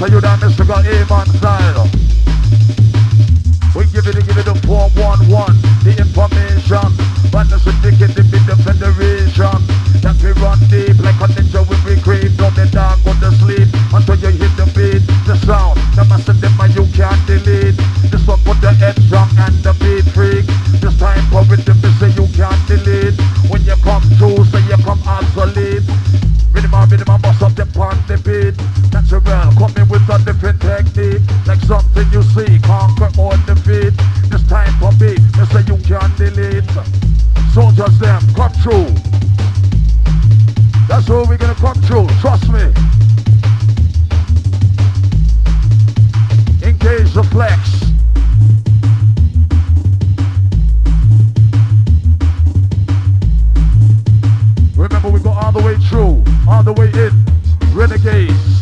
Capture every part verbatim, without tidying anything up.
So you that mystical A-man style. We give it, give it the four one one, the information. But the syndicate, the big the federation. That we run deep like a ninja when we creep. Don't the dark, go to sleep until you hit the beat. The sound, the massive them and you can't delete. This one put the head strong and the beat freak. This time for with the say you can't delete. When you come through, say you come obsolete. Minimum, minimum, bust up the on the beat. Natural, coming with a different technique. Like something you see, conquer or defeat. This time for me, they say you can't delete. Soldiers them, come through. That's where we're gonna come through, trust me. Engage the flex. Remember we go all the way through, all the way in. Renegades.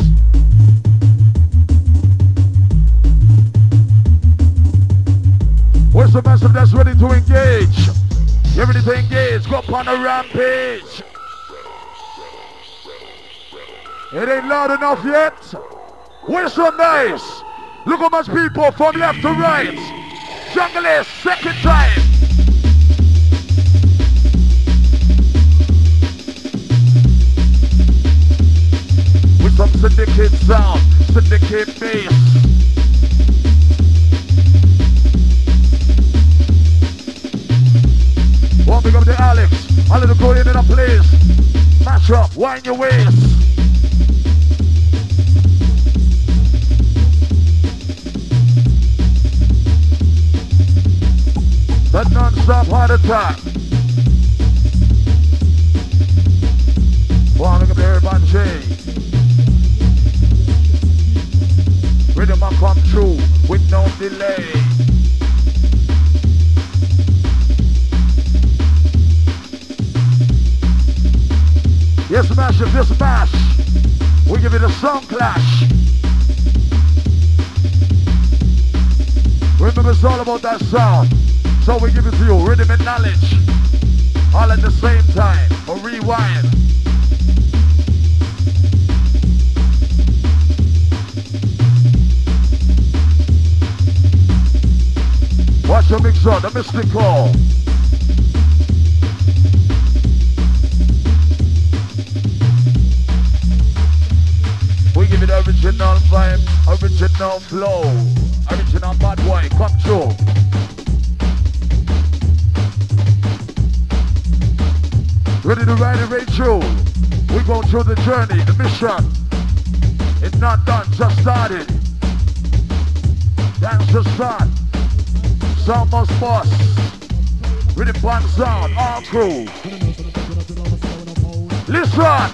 Where's the massive that's ready to engage? You ready to engage? Go up on a rampage. It ain't loud enough yet. Where's so nice? Look how much people from left to right. Jungle is second time. With some syndicate sound, syndicate bass. One big up the Alex, a little go in a place. Match up, wind your waist. That non-stop heart attack. One look up the Urban J. Rhythm will come true with no delay. Yes, smash it, this smash. We give it a sound clash. Remember, it's all about that sound. So we give it to you, rhythm and knowledge. All at the same time, or rewind. Watch your mixer, the mystical. We give it original vibe, original flow, original bad boy, come through. Ready to ride it right through. We go through the journey, the mission. It's not done, just started. Dance to start. Sound must bust. Rhythm band sound, all crew. Listen.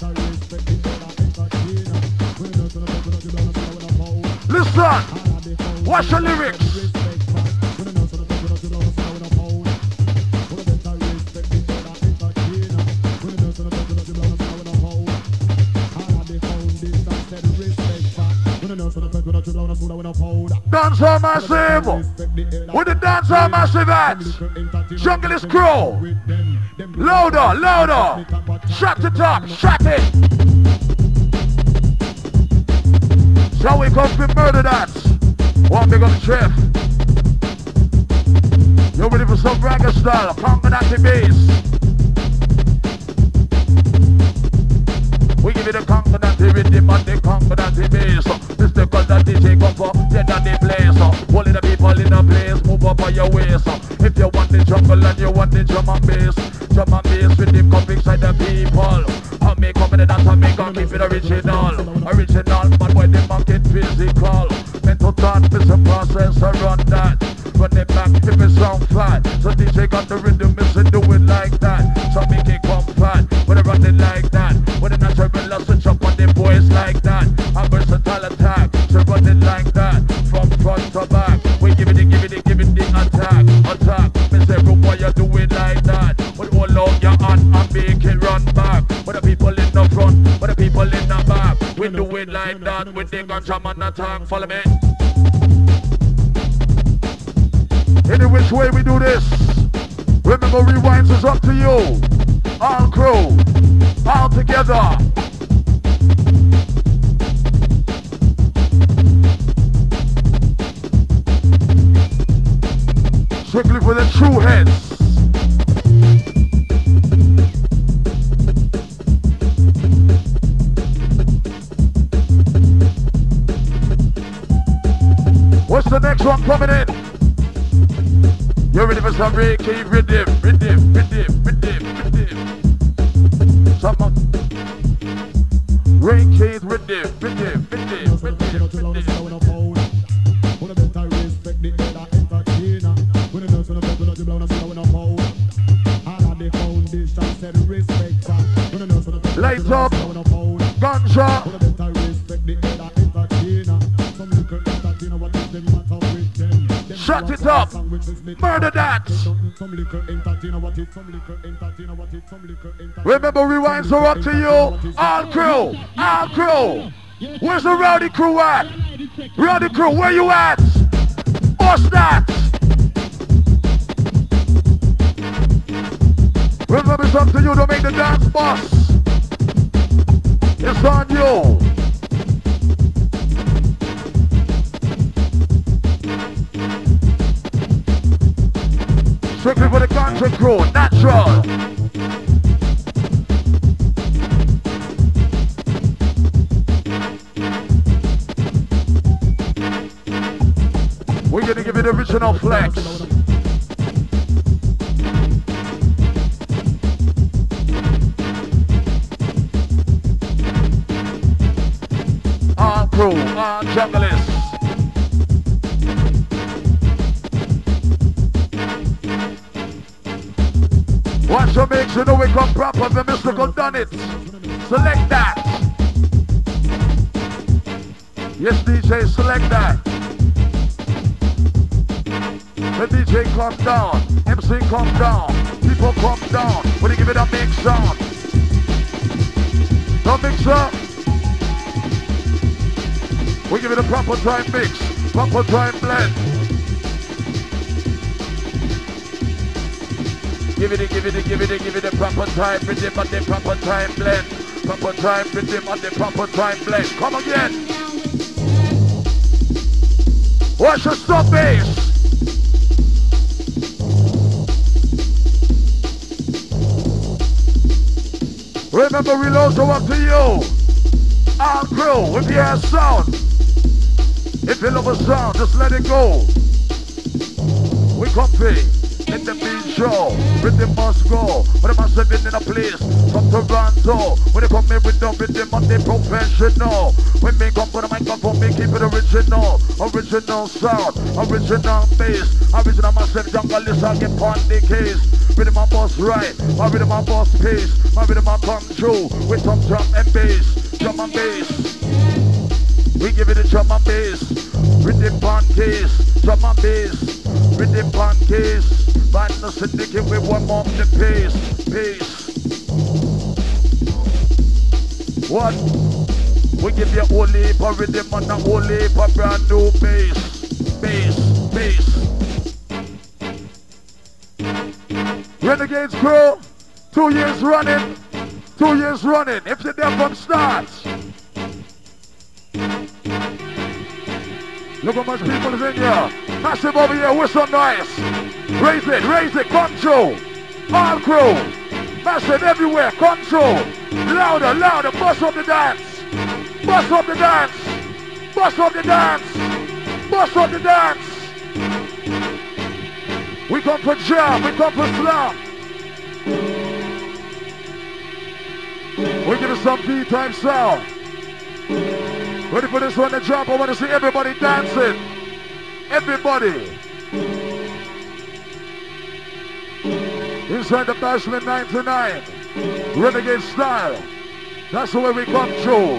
Listen. Watch the lyrics. Dancehall Massive! With the Dancehall Massive at Jungle is Crew! Louder, louder! Shut the top, shut it! Shall we come to murder that? One big up chef. You ready for some ragga style? Conga Natty bass. We give it the Conga Natty rhythm and the Conga Natty bass. This the cause that D J come for, dead on the place. All the people in the place, move up on your waist. If you want the jungle and you want the drum and bass, drum and bass with them come inside the people. I make come in the dance and make and keep it original. Original, but when they make it physical. Mental thought is a process, I run that. Run it back if it sound flat. So D J got the rhythm, miss it, do it like that. So make it come flat, when I run it like that. When the natural switch up on the boys like that. A versatile attack, so run it like that. From front to back, we give it, the, give it, the, give it the attack. Attack, me say, bro, boy, you do it like that. But all out your hand and make it run back. But the people in the front, but the people in the back. We do it like that, with the ganja man attack. Follow me. Any which way we do this, remember rewinds is up to you. All crew, all together. heads. What's the next one coming in? You ready for some Reiki rhythm, rhythm, rhythm, rhythm, rhythm. Someone. Reiki rhythm, rhythm, rhythm, rhythm, rhythm. Light up, ganja. Shut it up, murder that. Remember, rewinds are up to you. All crew, all crew. Where's the rowdy crew at? Rowdy crew, where you at? What's that? Remember, it's up to you to make the dance boss. It's on you. Strictly for the country crew, natural. We're gonna give it the original flex. Our crew, our junglist. Watch your mix, you know we come proper, the mystical done it. Select that. Yes, D J, select that. The D J comes down, M C comes down, people come down. When you give it a mix sound. No mix up. We give it a proper time mix, proper time blend. Give it, a, give it, a, give it, a, give it a proper time rhythm and the proper time blend. Proper time rhythm and the proper time blend. Come again. Watch your stop bass. Remember, we'll also up to you. Our crew, if you have sound. If you love a sound, just let it go. We comfy. In the beat show, rhythm must go. When I'm living in a place from Toronto, when they come in with the rhythm and they professional. When they come for the microphone, they keep it original. Original sound, original bass. Original massive junglist, I get on the case. Rhythm and boss right, my rhythm and boss pace. My rhythm and come true with some drum and bass. Drum and bass. We give it a drum and bass. Rhythm on case, drum and bass. Rhythm on case. Find the syndicate, we warm up the pace, pace. What? We give you a whole heap of rhythm and a whole heap of brand new bass, bass, bass. Renegades crew, two years running, two years running. If you're there from start. Look how much people is in here. Massive over here, whistle noise. Raise it, raise it, control. All crew. Massive everywhere, control. Louder, louder, bust up the dance. Bust up the dance. Bust up the dance. Bust up the dance. We come for jam, we come for slam. We give it some D-time sound. Ready for this one to jump? I want to see everybody dancing. Everybody. Inside the Bashment ninety-nine. Renegade style. That's the way we come through.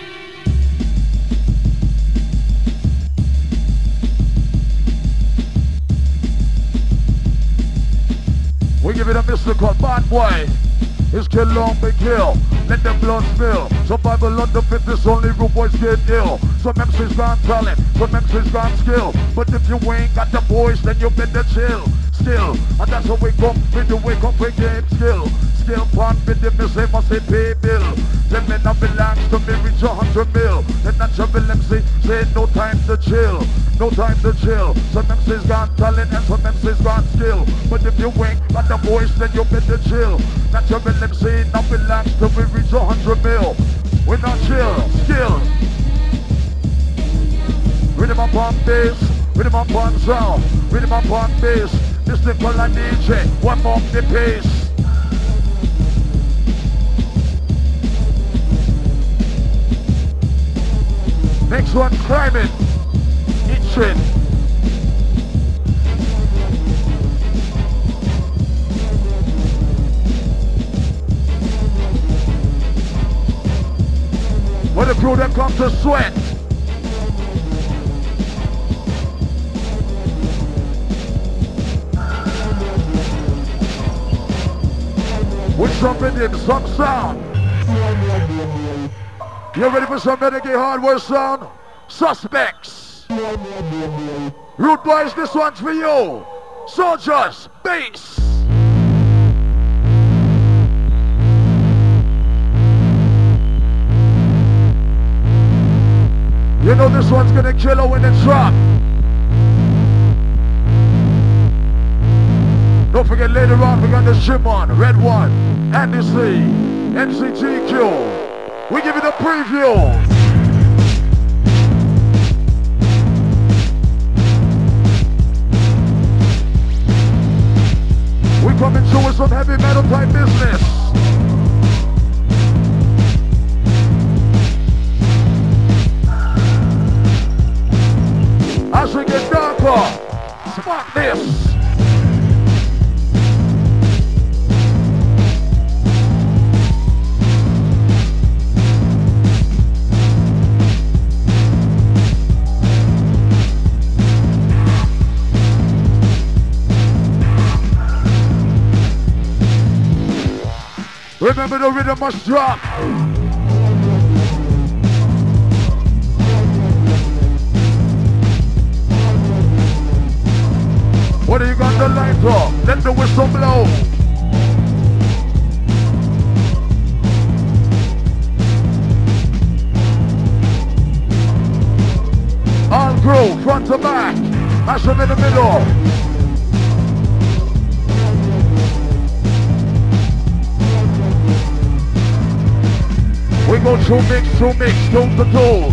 We give it a mystical bad boy. It's kill long, big kill. Let them blood spill. Survival on the fitness, only rude boys get ill. Some M Cs got talent, some M Cs got skill. But if you ain't got the voice, then you better chill. Still, and that's how we come with the wake up with game skill. Skill pond with the missing must say pay bill. Them men not belongs to to me reach a hundred mil. The natural M C say no time to chill, no time to chill. Some M Cs got talent and some M Cs got skill. But if you ain't got the voice, then you better chill. Natural M C now relax till we reach a hundred mil. We're not chill, skill. Rhythm up on bass, rhythm up on sound, rhythm up on bass. This the color D J, one more the pace. Next one, climbing, itching. When the crew that comes to sweat. With some rhythm, some sound. You ready for some renegade hardware sound? Suspects. Root boys, this one's for you. Soldiers, bass. You know this one's gonna kill her when it's drop. Don't forget later on we got the Shimon, Red One, Andy C, N C G Q. We give you the preview. We coming through with some heavy metal type business. As we get darker, spot this. Remember the rhythm must drop. What do you got the lighter? Let the whistle blow. All crew, front to back. Mash them in the middle. We go through mix, through mix, toe to toe.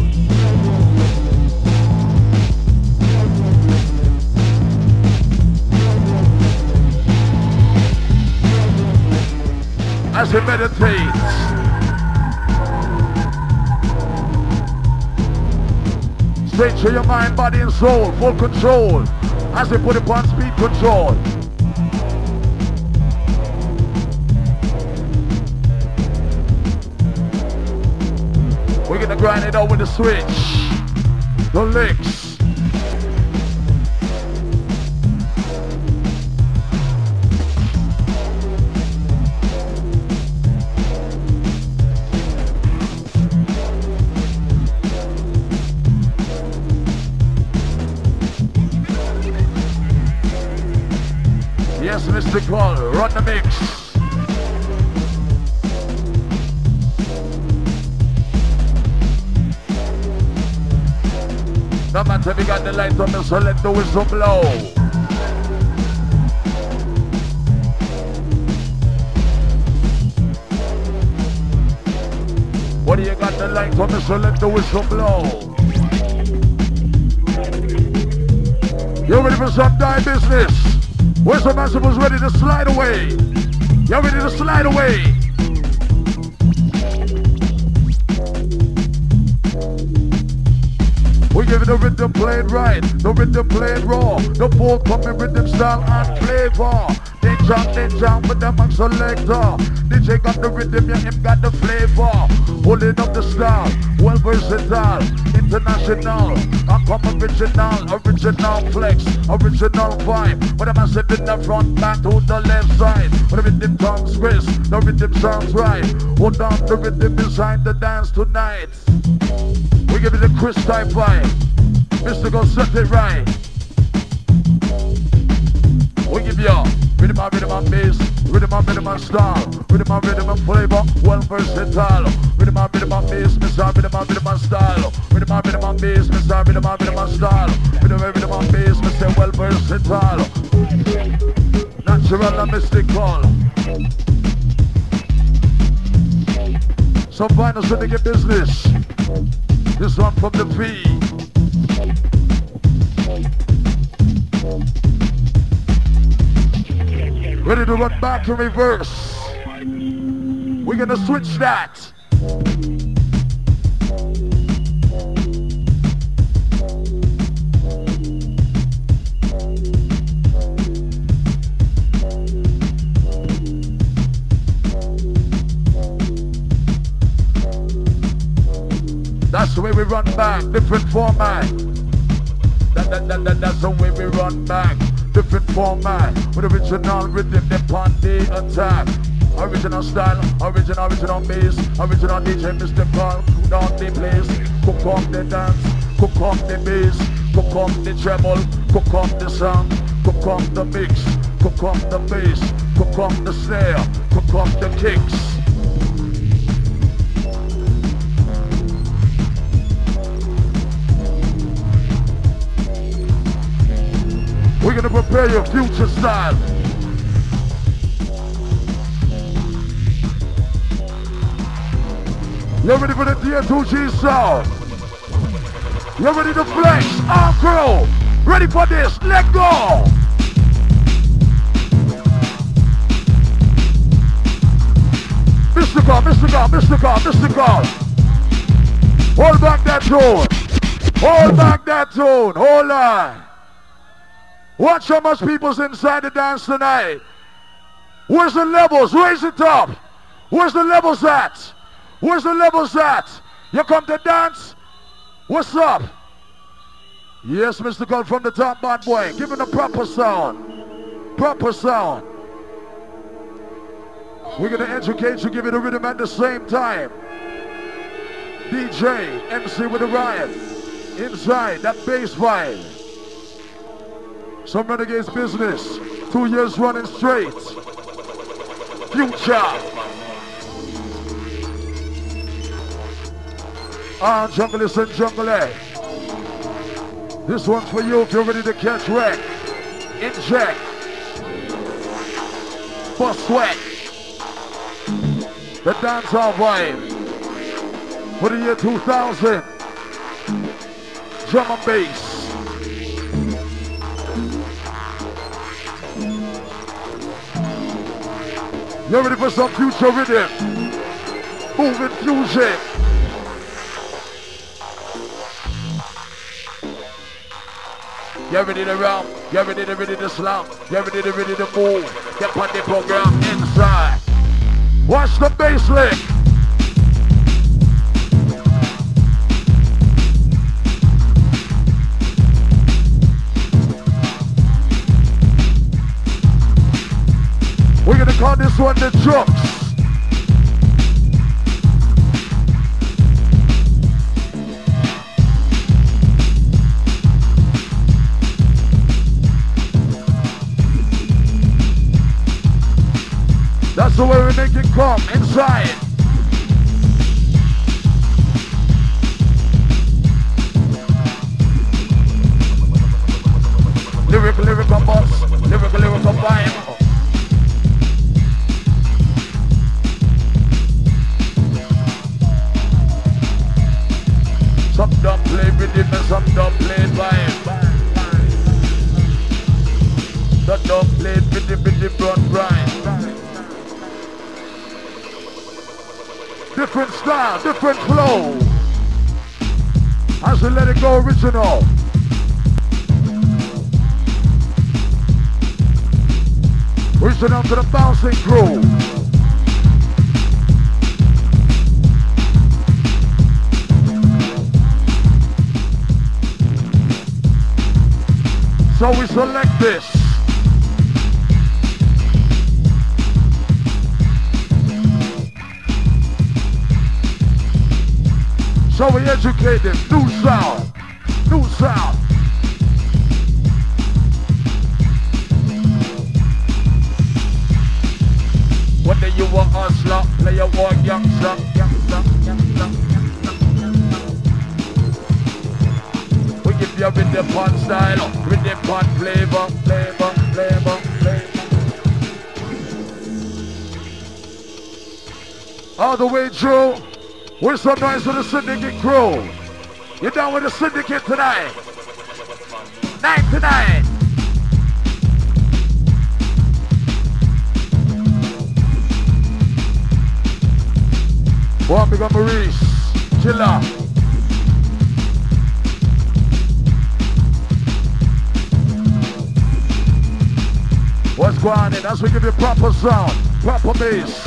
As he meditates. Straight to your mind, body and soul, full control. As he put it on speed control. We're gonna grind it out with the switch, the licks. Yes, Mister Call, run the mix. No matter if you got the light on me, so let the whistle blow. What do you got the light on me, so let the whistle blow. You ready for some die business? Where's the master was ready to slide away? You ready to slide away? We give it the rhythm played right, the rhythm played raw, the forthcoming rhythm style and flavor. They jump, they jump with the man selector. D J got the rhythm, yeah, him got the flavor. Holding up the style, well versatile, international. I come original, original flex, original vibe. When the man said in the front, back to the left side. When the rhythm comes crisp, the rhythm sounds right. Hold on, the rhythm behind the dance tonight. We give it a crisp type vibe. Mister Go set it right. We give you rhythm and rhythm and bass, rhythm and rhythm and style, rhythm and rhythm and flavor, well versatile. Rhythm and rhythm and bass, Mister man, rhythm and style. Rhythm man, rhythm and bass, me say rhythm man, rhythm and style. Rhythm man, rhythm and bass, me say well versatile. Natural and mystical. Some finals when they get business. This one from the V. Ready to run back in reverse. We're gonna switch that. That's the way we run back, different format. That, that, that, that, that's the way we run back, different format. With original rhythm, they on the attack. Original style, original, original bass, original D J Mister Carl, cook down the place, cook up the dance, cook up the bass, cook up the treble, cook up the sound, cook up the mix, cook up the bass, cook up the snare, cook up the kicks. We're gonna prepare your future style. You ready for the D two G sound? You ready to flex? Arm curl. Ready for this? Let go. Mystical, mystical, mystical, mystical. Hold back that tone. Hold back that tone. Hold on. Watch how much people's inside the dance tonight. Where's the levels? Raise it up. Where's the levels at? Where's the levels at? You come to dance? What's up? Yes, Mister God from the top, bad boy. Give him the proper sound. Proper sound. We're going to educate you, give it a rhythm at the same time. D J, M C with a riot. Inside that bass vibe. Some Renegades business. Two years running straight. Future. Ah, junglers and jungle. This one's for you if you're ready to catch wreck. Inject. Bust sweat. The dancehall vibe. For the year two thousand. Drum and bass. You ready for some future rhythm? Moving fusion. You ready to round? You ready to ready to slam? You ready to ready to move? Get on the program inside. Watch the bass lick. We're gonna call this one the jumps. That's the way we make it come inside. Lyrical, lyrical boss, lyrical, lyrical vibe. Some don't play rhythm and some don't play vibe. Some don't play rhythm, rhythm, run, grind. Different style, different flow. As we let it go original. Original to the bouncing crew. So we select this. So we educate them. New sound. New sound. Whether you a hustler, play a war youngster, youngster, youngster, youngster. the pot style, with the pot flavor, flavor, flavor, flavor. All the way through, we're so nice with the Syndicate crew. You down with the Syndicate tonight? Nine tonight. One big up Maurice, Killer. What's going on? As we give you proper sound, proper bass.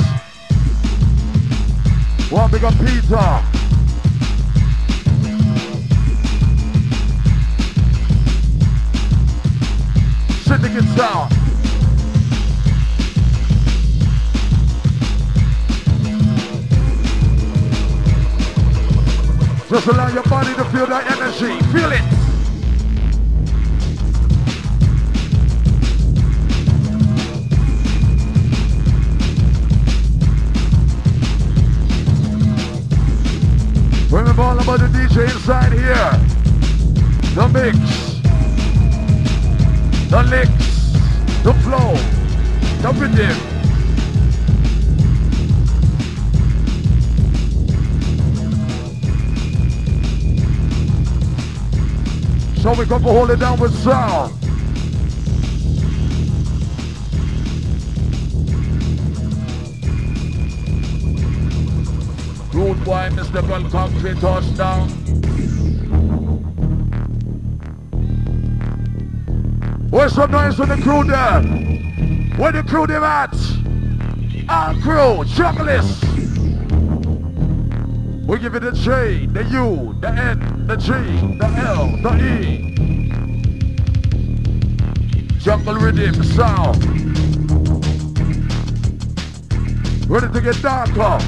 One big up Peter. Syndicate sound. Just allow your body to feel that energy. Feel it. Remember all about the D J inside here. The mix, the licks, the flow, the rhythm. So we're gonna hold it down with sound. Rude boy, Mister Gun Concrete touchdown. Where's some noise on the crew there? Where the crew them at? All crew, junglist. We give it the J, the U, the N, the G, the L, the E. Jungle rhythm sound. Ready to get darker.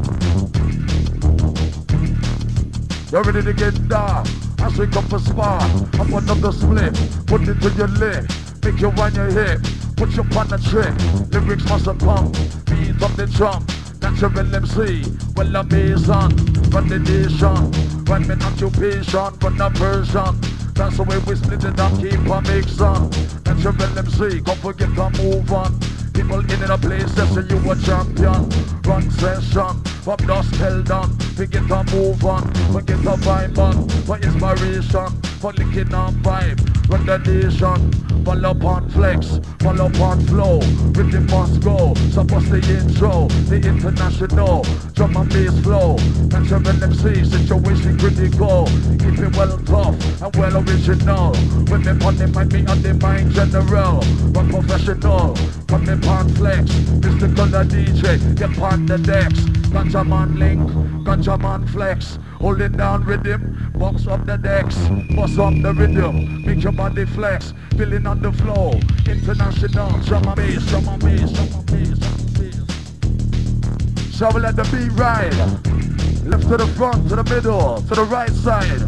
You're ready to get dark. As we come for spark, up on the split. Put it to your lip. Make you wind your hip. Put you on the trick. Lyrics must have come. Beat up the drum. Natural M C. Well, I'm based on. Run the nation. Run me occupation. Run the version. That's the way we split it up. Keep on mixing. Natural M C. Don't forget to move on. People in a place that say you a champion. Run session. From dusk till dawn, we get to move on, we get to vibe on, for inspiration, for licking on vibe, run the nation, follow upon flex, follow upon flow, rhythm must go, so what's the intro, the international, drum and bass flow, natural M C, situation critical, keep it well tough and well original, women on the mind, me on the mind general, run professional, come in on flex, Mister Color D J, get on the decks, Ganja man link, ganja man flex, holding down rhythm, box up the decks, bust up the rhythm, make your body flex, feeling on the flow, international, drum and bass, drum and bass, drum and bass, drum and bass. Shall we let the beat ride? Left to the front, to the middle, to the right side.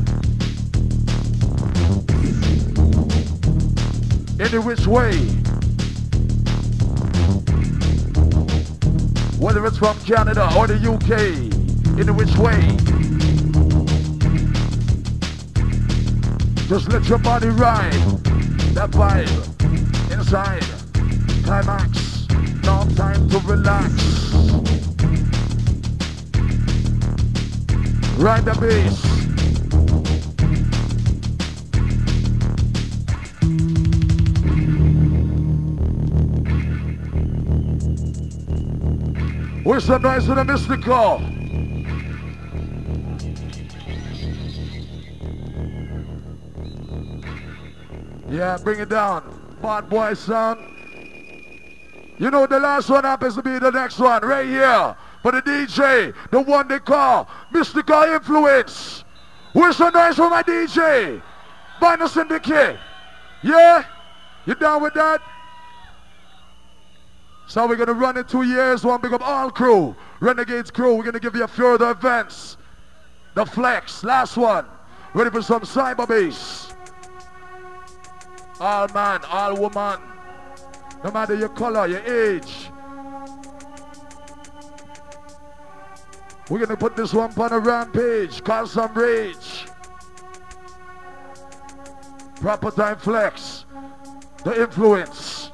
Any which way. Whether it's from Canada or the U K, in which way. Just let your body ride, that vibe, inside, climax, no time to relax. Ride the bass. Where's the noise of the mystical? Yeah, bring it down. Bad boy son. You know the last one happens to be the next one right here. For the D J, the one they call Mystical Influence. Where's the noise for my D J? Vinyl Syndicate. Yeah? You down with that? So we're going to run in two years, one big up all crew, Renegades crew. We're going to give you a few other events. The Flex, last one. Ready for some cyber bass. All man, all woman. No matter your color, your age. We're going to put this one on a rampage, cause some rage. Proper time flex. The influence.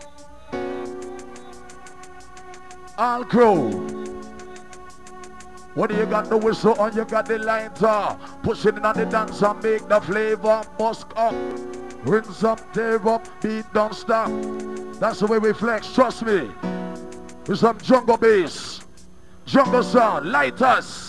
All crew. When you got the whistle on, you got the lighter. Pushing in on the dance and make the flavor. Musk up. Rinse up, tear up, beat, don't stop. That's the way we flex, trust me. With some jungle bass. Jungle sound, lighters.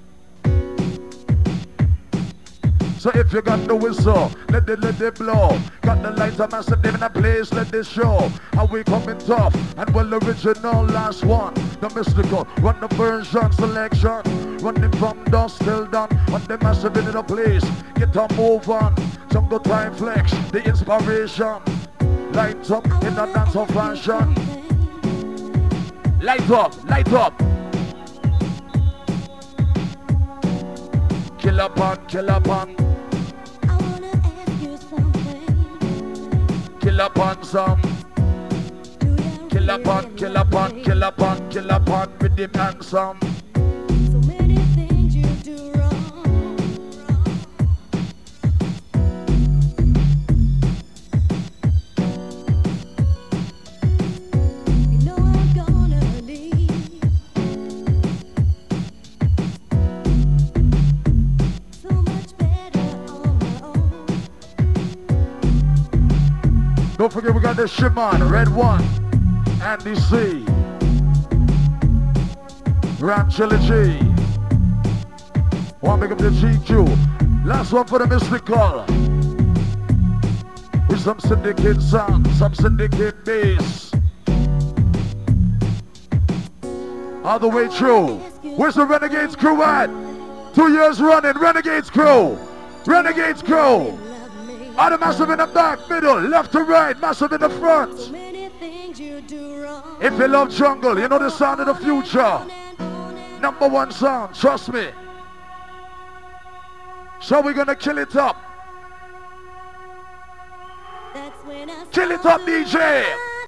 So if you got the whistle, let it, let it blow. Got the lighter, massive in a place, let it show. How we coming tough, and well original, last one. The mystical, run the version selection. Running from dusk till dawn, on the massive in a place. Get a move on, jungle time flex, the inspiration. Light up in a dance of fashion. Light up, light up. Kill up on, kill up on. Kill up on some. Kill up on, kill up on, kill up on, kill up on with him and some. So many things you do wrong. You know I'm gonna leave. So much better on my own. Don't forget we got the Shimon, Red One, Andy C, Ram Trilogy. One big up the G Q. Last one for the mystical. With some syndicate sound, some syndicate bass. All the way through. Where's the Renegades crew at? Two years running, Renegades crew. Renegades crew. All the massive in the back, middle, left to right, massive in the front. So many things you do wrong. If you love jungle, you know the sound of the future. Number one sound, trust me. So we're gonna kill it up. That's when I Kill it up, D J.